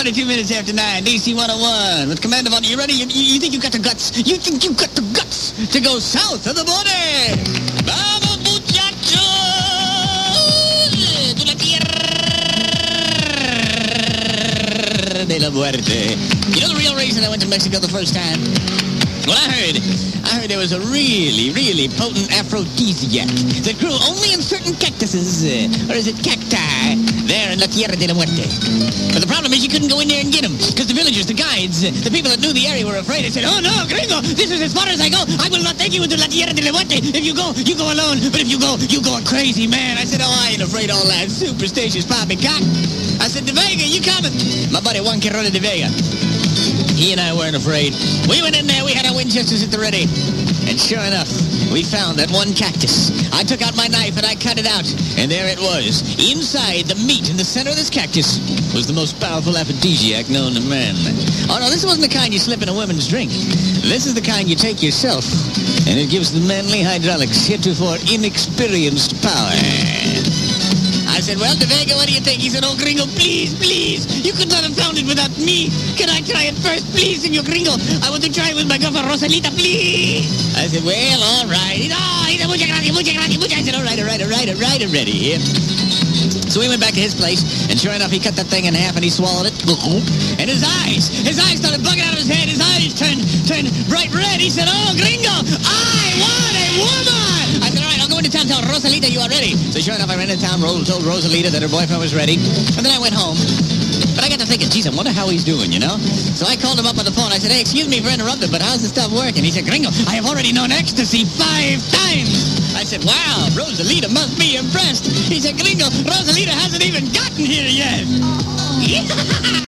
22 minutes after 9, DC 101, with Commander Von. You ready? You think you got the guts? You think you got the guts to go south of the border? Vamos, muchachos, de la tierra de la muerte. You know the real reason I went to Mexico the first time? Well, I heard there was a really, really potent aphrodisiac that grew only in certain cactuses, or is it cacti, there in La Tierra de la Muerte. But the problem is you couldn't go in there and get them, because the villagers, the guides, the people that knew the area were afraid. They said, oh no, gringo, this is as far as I go. I will not take you into La Tierra de la Muerte. If you go alone. But if you go a crazy man. I said, oh, I ain't afraid of all that superstitious poppycock. I said, De Vega, you coming? My buddy Juan Quirona de Vega. He and I weren't afraid. We went in there, we had our Winchesters at the ready. And sure enough, we found that one cactus. I took out my knife and I cut it out. And there it was. Inside the meat in the center of this cactus was the most powerful aphrodisiac known to man. Oh no, this wasn't the kind you slip in a woman's drink. This is the kind you take yourself. And it gives the manly hydraulics heretofore inexperienced power. I said, well, De Vega, what do you think? He said, oh, gringo, please, please. You could not have found it without me. Can I try it first, please, senor gringo? I want to try it with my girlfriend, Rosalita, please. I said, well, all right. He said, muchas gracias, muchas gracias, muchas. I said, all right, already. So we went back to his place, and sure enough, he cut that thing in half, and he swallowed it. And his eyes started bugging out of his head. His eyes turned bright red. He said, oh, gringo, I want a woman. I said, all right, I'll go into town, tell Rosalita you are ready. So sure enough, I ran into town, told Rosalita that her boyfriend was ready, and then I went home. But I got to thinking, geez, I wonder how he's doing, you know? So I called him up on the phone. I said, hey, excuse me for interrupting, but how's the stuff working? He said, gringo, I have already known ecstasy 5 times. I said, wow, Rosalita must be impressed. He said, gringo, Rosalita hasn't even gotten here yet.